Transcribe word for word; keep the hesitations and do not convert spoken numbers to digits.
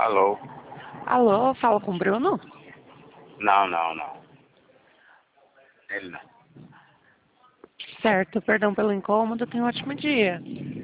Alô? Alô, fala com o Bruno? Não, não, não. Ele não. Certo, perdão pelo incômodo, tenha um ótimo dia.